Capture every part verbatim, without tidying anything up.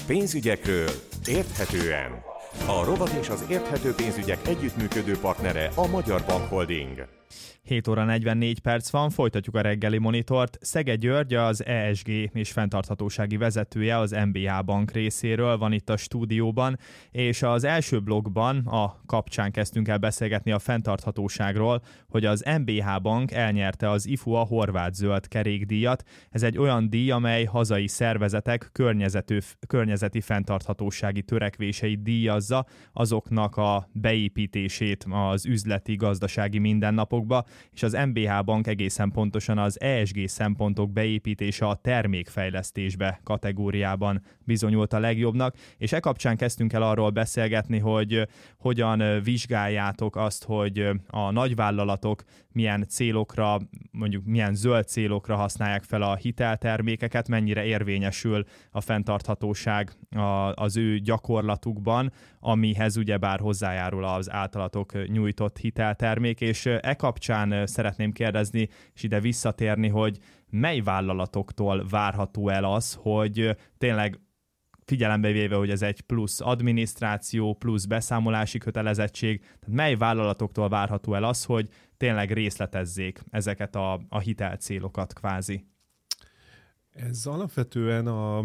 Pénzügyekről érthetően. A rovat és az érthető pénzügyek együttműködő partnere a Magyar Bank Holding. hét óra negyvennégy perc van, folytatjuk a reggeli monitort. Szege György, az E S G és fenntarthatósági vezetője az em bé há Bank részéről van itt a stúdióban, és az első blogban a kapcsán kezdtünk el beszélgetni a fenntarthatóságról, hogy az em bé há Bank elnyerte az i ef u á Horváth Zöld Kerékdíjat. Ez egy olyan díj, amely hazai szervezetek környezeti fenntarthatósági törekvéseit díjazza, azoknak a beépítését az üzleti, gazdasági mindennapokba, és az em bé há Bank egészen pontosan az E S G szempontok beépítése a termékfejlesztésbe kategóriában bizonyult a legjobbnak, és e kapcsán kezdtünk el arról beszélgetni, hogy hogyan vizsgáljátok azt, hogy a nagyvállalatok milyen célokra, mondjuk milyen zöld célokra használják fel a hiteltermékeket, mennyire érvényesül a fenntarthatóság az ő gyakorlatukban, amihez ugyebár hozzájárul az általatok nyújtott hiteltermék, és e kapcsán szeretném kérdezni, és ide visszatérni, hogy mely vállalatoktól várható el az, hogy tényleg figyelembe véve, hogy ez egy plusz adminisztráció, plusz beszámolási kötelezettség, tehát mely vállalatoktól várható el az, hogy tényleg részletezzék ezeket a, a hitelcélokat kvázi? Ez alapvetően a,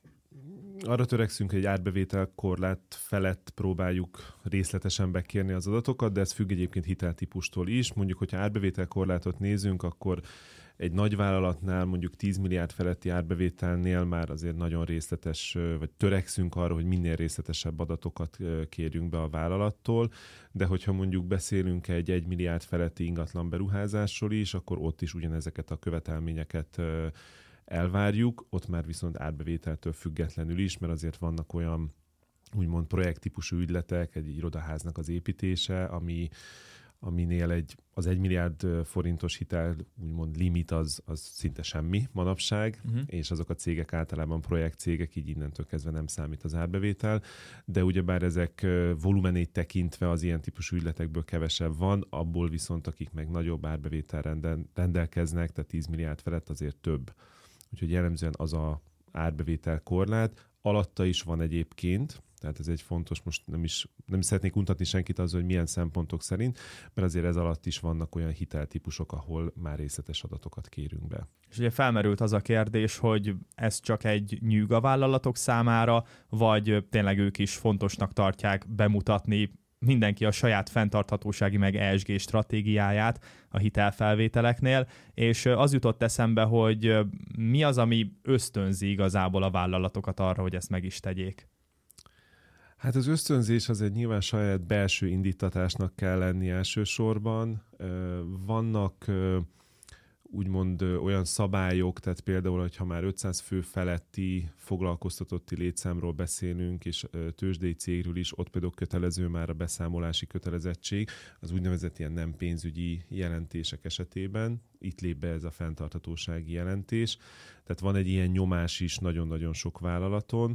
arra törekszünk, hogy egy árbevételkorlát felett próbáljuk részletesen bekérni az adatokat, de ez függ egyébként hiteltípustól is. Mondjuk, hogyha árbevételkorlátot nézünk, akkor egy nagyvállalatnál mondjuk tíz milliárd feletti árbevételnél már azért nagyon részletes, vagy törekszünk arra, hogy minél részletesebb adatokat kérjünk be a vállalattól, de hogyha mondjuk beszélünk egy egy milliárd feletti ingatlan beruházásról is, akkor ott is ugyanezeket a követelményeket elvárjuk, ott már viszont árbevételtől függetlenül is, mert azért vannak olyan úgymond projekttípusú ügyletek, egy irodaháznak az építése, ami aminél egy, az egy milliárd forintos hitel, úgymond limit az, az szinte semmi manapság, uh-huh. és azok a cégek általában projektcégek, így innentől kezdve nem számít az árbevétel, de ugyebár ezek volumenét tekintve az ilyen típusú ügyletekből kevesebb van, abból viszont akik meg nagyobb árbevétel rendel, rendelkeznek, tehát tíz milliárd felett azért több. Úgyhogy jellemzően az a árbevétel korlát, alatta is van egyébként, tehát ez egy fontos, most nem is, nem is szeretnék untatni senkit az, hogy milyen szempontok szerint, mert azért ez alatt is vannak olyan hiteltípusok, ahol már részletes adatokat kérünk be. És ugye felmerült az a kérdés, hogy ez csak egy nyűg a vállalatok számára, vagy tényleg ők is fontosnak tartják bemutatni mindenki a saját fenntarthatósági meg E S G stratégiáját a hitelfelvételeknél, és az jutott eszembe, hogy mi az, ami ösztönzi igazából a vállalatokat arra, hogy ezt meg is tegyék. Hát az ösztönzés az egy nyilván saját belső indítatásnak kell lenni elsősorban. Vannak úgymond olyan szabályok, tehát például, hogyha már ötszáz fő feletti foglalkoztatotti létszámról beszélünk, és tőzsdei cégről is, ott például kötelező már a beszámolási kötelezettség, az úgynevezett ilyen nem pénzügyi jelentések esetében. Itt lép be ez a fenntarthatósági jelentés. Tehát van egy ilyen nyomás is nagyon-nagyon sok vállalaton,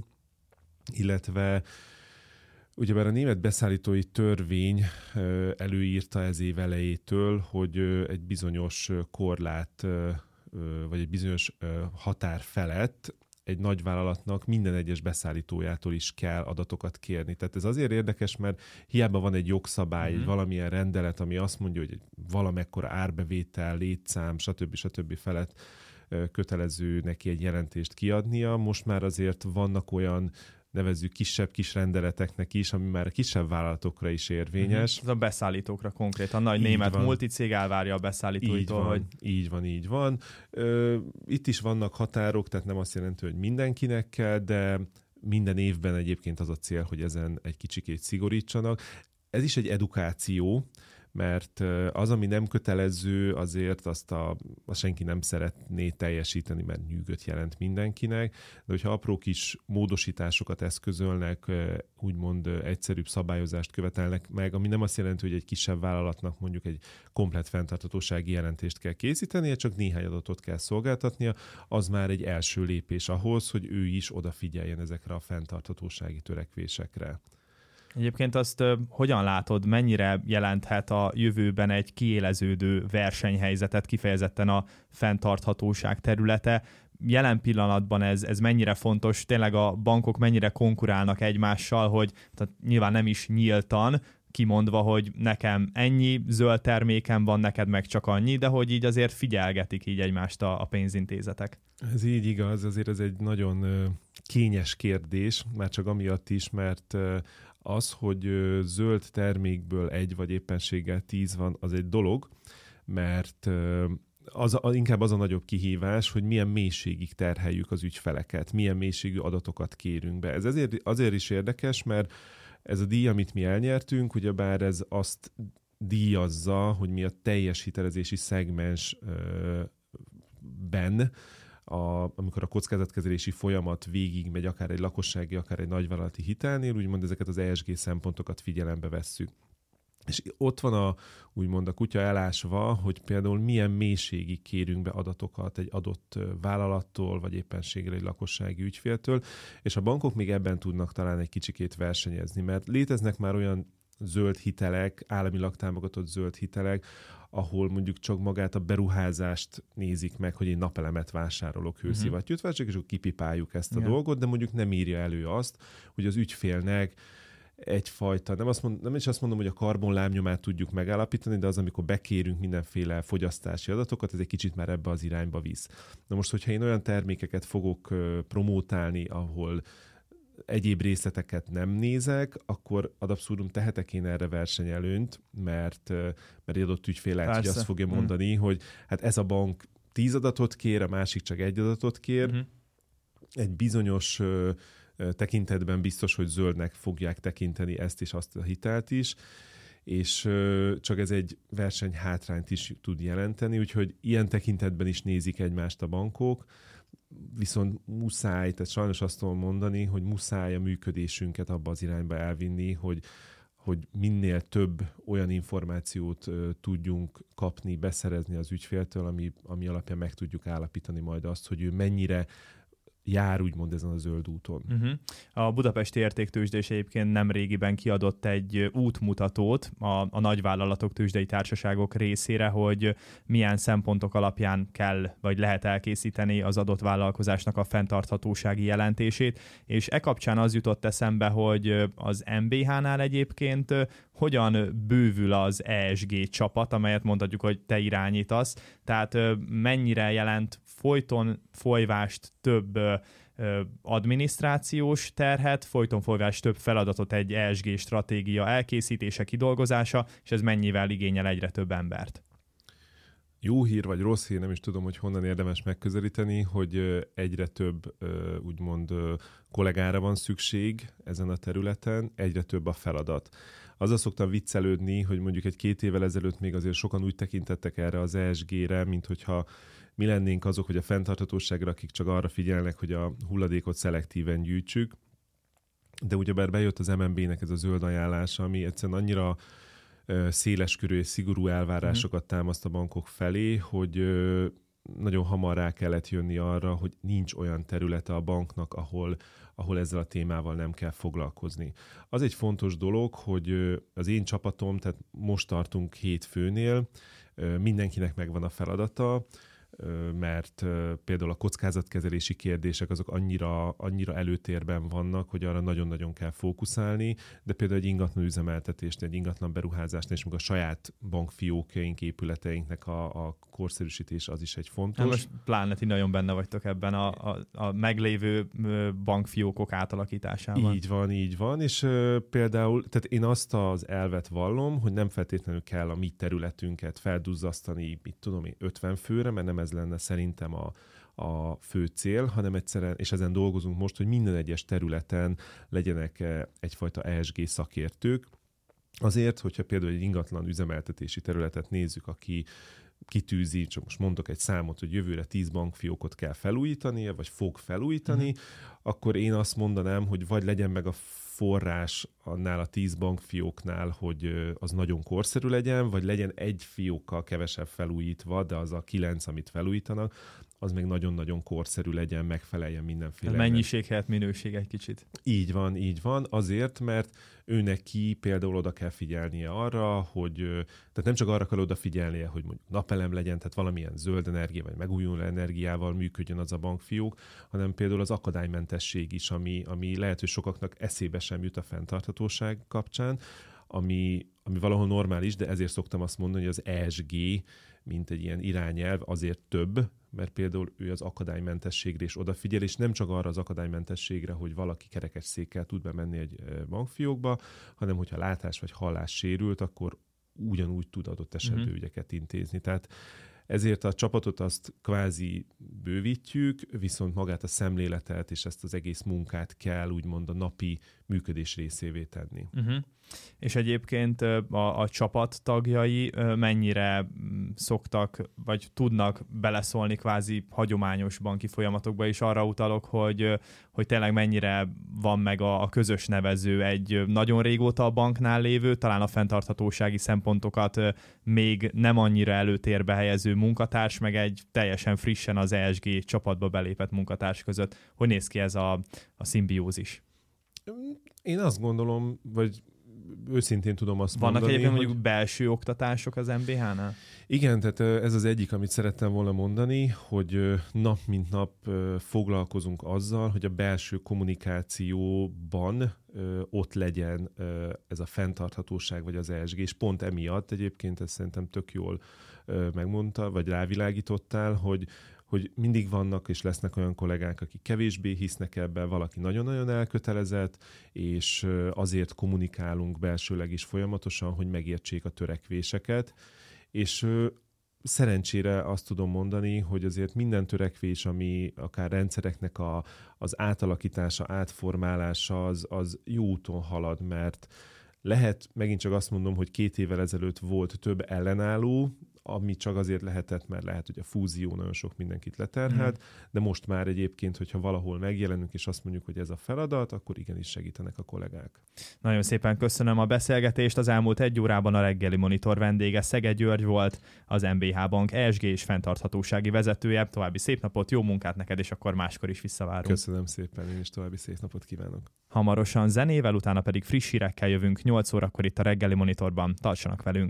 illetve ugyebár a német beszállítói törvény előírta ez év elejétől, hogy egy bizonyos korlát, vagy egy bizonyos határ felett egy nagyvállalatnak minden egyes beszállítójától is kell adatokat kérni. Tehát ez azért érdekes, mert hiába van egy jogszabály, mm-hmm. egy valamilyen rendelet, ami azt mondja, hogy valamekkora árbevétel, létszám, stb. stb. Felett kötelező neki egy jelentést kiadnia. Most már azért vannak olyan, nevezzük kisebb kis rendeleteknek is, ami már a kisebb vállalatokra is érvényes. Mm-hmm. Ez a beszállítókra konkrétan. Nagy így német van. Multicég elvárja a beszállítóitól, így hogy... Így van, így van. Ö, itt is vannak határok, tehát nem azt jelenti, hogy mindenkinek kell, de minden évben egyébként az a cél, hogy ezen egy kicsikét szigorítsanak. Ez is egy edukáció, mert az, ami nem kötelező, azért azt, a, azt senki nem szeretné teljesíteni, mert nyűgöt jelent mindenkinek, de hogyha apró kis módosításokat eszközölnek, úgymond egyszerűbb szabályozást követelnek meg, ami nem azt jelenti, hogy egy kisebb vállalatnak mondjuk egy komplett fenntarthatósági jelentést kell készítenie, csak néhány adatot kell szolgáltatnia, az már egy első lépés ahhoz, hogy ő is odafigyeljen ezekre a fenntarthatósági törekvésekre. Egyébként azt uh, hogyan látod, mennyire jelenthet a jövőben egy kiéleződő versenyhelyzetet kifejezetten a fenntarthatóság területe? jelen pillanatban ez, ez mennyire fontos, tényleg a bankok mennyire konkurálnak egymással, hogy tehát nyilván nem is nyíltan, kimondva, hogy nekem ennyi zöld termékem van, neked meg csak annyi, de hogy így azért figyelgetik így egymást a, a pénzintézetek. Ez így igaz, azért ez egy nagyon kényes kérdés, már csak amiatt is, mert az, hogy zöld termékből egy vagy éppenséggel tíz van, az egy dolog, mert az, az, inkább az a nagyobb kihívás, hogy milyen mélységig terheljük az ügyfeleket, milyen mélységű adatokat kérünk be. Ez azért, azért is érdekes, mert ez a díj, amit mi elnyertünk, ugyebár ez azt díjazza, hogy mi a teljes hitelezési szegmensben, a, amikor a kockázatkezelési folyamat végig megy, akár egy lakossági, akár egy nagyvállalati hitelnél, úgymond ezeket az E S G szempontokat figyelembe vesszük. És ott van a, úgymond a kutya elásva, hogy például milyen mélységig kérünk be adatokat egy adott vállalattól, vagy éppenséggel egy lakossági ügyféltől, és a bankok még ebben tudnak talán egy kicsikét versenyezni, mert léteznek már olyan zöld hitelek, államilag támogatott zöld hitelek, ahol mondjuk csak magát a beruházást nézik meg, hogy én napelemet vásárolok, hőszivattyút vásárolok, és akkor kipipáljuk ezt a Igen. dolgot, de mondjuk nem írja elő azt, hogy az ügyfélnek egyfajta, nem, azt mond, nem is azt mondom, hogy a karbonlábnyomát tudjuk megállapítani, de az, amikor bekérünk mindenféle fogyasztási adatokat, ez egy kicsit már ebbe az irányba visz. Na most, hogyha én olyan termékeket fogok uh, promótálni, ahol egyéb részleteket nem nézek, akkor ad abszurdum tehetek én erre versenyelőnyt, mert, uh, mert egy adott ügyfél lehet, hogy azt fogja mondani, mm. hogy hát ez a bank tíz adatot kér, a másik csak egy adatot kér. Mm-hmm. Egy bizonyos uh, tekintetben biztos, hogy zöldnek fogják tekinteni ezt és azt a hitelt is, és csak ez egy versenyhátrányt is tud jelenteni, úgyhogy ilyen tekintetben is nézik egymást a bankok, viszont muszáj, tehát sajnos azt tudom mondani, hogy muszáj a működésünket abba az irányba elvinni, hogy, hogy minél több olyan információt tudjunk kapni, beszerezni az ügyféltől, ami, ami alapján meg tudjuk állapítani majd azt, hogy ő mennyire jár úgymond ezen a zöld úton. Uh-huh. A Budapesti Értéktőzsdés egyébként nemrégiben kiadott egy útmutatót a, a nagyvállalatok, tőzsdei társaságok részére, hogy milyen szempontok alapján kell, vagy lehet elkészíteni az adott vállalkozásnak a fenntarthatósági jelentését, és e kapcsán az jutott eszembe, hogy az em bé há-nál egyébként hogyan bővül az E S G csapat, amelyet mondhatjuk, hogy te irányítasz, tehát mennyire jelent folyton folyvást több adminisztrációs terhet, folyton folyvást több feladatot egy E S G stratégia elkészítése, kidolgozása, és ez mennyivel igényel egyre több embert? Jó hír vagy rossz hír, nem is tudom, hogy honnan érdemes megközelíteni, hogy egyre több úgymond kollégára van szükség ezen a területen, egyre több a feladat. Azzal szoktam viccelődni, hogy mondjuk egy két évvel ezelőtt még azért sokan úgy tekintettek erre az E S G-re, mint hogyha mi lennénk azok, hogy a fenntarthatóságra, akik csak arra figyelnek, hogy a hulladékot szelektíven gyűjtsük. De ugyebár bejött az em en bé-nek ez a zöld ajánlása, ami egyszerűen annyira széleskörű és szigorú elvárásokat támaszt a bankok felé, hogy nagyon hamar rá kellett jönni arra, hogy nincs olyan területe a banknak, ahol, ahol ezzel a témával nem kell foglalkozni. Az egy fontos dolog, hogy az én csapatom, tehát most tartunk hét főnél, mindenkinek megvan a feladata, mert például a kockázatkezelési kérdések azok annyira, annyira előtérben vannak, hogy arra nagyon-nagyon kell fókuszálni, de például egy ingatlan üzemeltetésnél, egy ingatlan beruházásnál, és még a saját bankfiókjaink, épületeinknek a, a korszerűsítés az is egy fontos. Hát most pláne ti nagyon benne vagytok ebben a, a, a meglévő bankfiókok átalakításában. Így van, így van, és uh, például, tehát én azt az elvet vallom, hogy nem feltétlenül kell a mi területünket felduzzasztani, mit tudom én, ötven főre, mert nem ez lenne szerintem a, a fő cél, hanem egyszerűen, és ezen dolgozunk most, hogy minden egyes területen legyenek egyfajta E S G szakértők. Azért, hogyha például egy ingatlan üzemeltetési területet nézzük, aki kitűzi, csak most mondok egy számot, hogy jövőre tíz bankfiókot kell felújítania, vagy fog felújítani, mm. akkor én azt mondanám, hogy vagy legyen meg a forrás annál a tíz bankfióknál, hogy az nagyon korszerű legyen, vagy legyen egy fiókkal kevesebb felújítva, de az a kilenc, amit felújítanak, az meg nagyon-nagyon korszerű legyen, megfeleljen mindenféle. Mennyiség helyett minőség egy kicsit. Így van, így van. Azért, mert őnek ki például oda kell figyelnie arra, hogy tehát nem csak arra kell odafigyelnie, hogy mondjuk napelem legyen, tehát valamilyen zöld energia, vagy megújuló energiával működjön az a bankfiók, hanem például az akadálymentesség is, ami, ami lehet, hogy sokaknak eszébe sem jut a fenntarthatóság kapcsán, ami, ami valahol normális, de ezért szoktam azt mondani, hogy az E S G, mint egy ilyen irányelv, azért több, mert például ő az akadálymentességre is odafigyel, és nem csak arra az akadálymentességre, hogy valaki kerekesszékkel tud bemenni egy bankfiókba, hanem hogyha látás vagy hallás sérült, akkor ugyanúgy tud adott esetben uh-huh. ügyeket intézni. Tehát ezért a csapatot azt kvázi bővítjük, viszont magát a szemléletet és ezt az egész munkát kell úgymond a napi működés részévé tenni. Uh-huh. És egyébként a, a csapat tagjai mennyire szoktak, vagy tudnak beleszólni kvázi hagyományos banki folyamatokba, és arra utalok, hogy, hogy tényleg mennyire van meg a, a közös nevező egy nagyon régóta a banknál lévő, talán a fenntarthatósági szempontokat még nem annyira előtérbe helyező munkatárs, meg egy teljesen frissen az E S G csapatba belépett munkatárs között. Hogy néz ki ez a, a szimbiózis? Én azt gondolom, vagy őszintén tudom azt Vannak mondani, egyébként hogy... mondjuk belső oktatások az em bé há-nál? Igen, tehát ez az egyik, amit szerettem volna mondani, hogy nap mint nap foglalkozunk azzal, hogy a belső kommunikációban ott legyen ez a fenntarthatóság, vagy az E S G, és pont emiatt egyébként ezt szerintem tök jól megmondta, vagy rávilágítottál, hogy hogy mindig vannak és lesznek olyan kollégák, akik kevésbé hisznek ebben, valaki nagyon-nagyon elkötelezett, és azért kommunikálunk belsőleg is folyamatosan, hogy megértsék a törekvéseket. És szerencsére azt tudom mondani, hogy azért minden törekvés, ami akár rendszereknek a, az átalakítása, átformálása, az, az jó úton halad, mert lehet, megint csak azt mondom, hogy két évvel ezelőtt volt több ellenálló, ami csak azért lehetett, mert lehet, hogy a fúzió nagyon sok mindenkit leterhelt, mm. de most már egyébként, hogyha valahol megjelenünk, és azt mondjuk, hogy ez a feladat, akkor igenis segítenek a kollégák. Nagyon szépen köszönöm a beszélgetést. Az elmúlt egy órában a reggeli monitor vendége Szeged György volt, az em bé há Bank E S G és fenntarthatósági vezetője. További szép napot, jó munkát neked, és akkor máskor is visszavárunk. Köszönöm szépen, én is további szép napot kívánok. Hamarosan zenével, utána pedig friss hírekkel jövünk nyolc órakor itt a reggeli monitorban. Tartsanak velünk!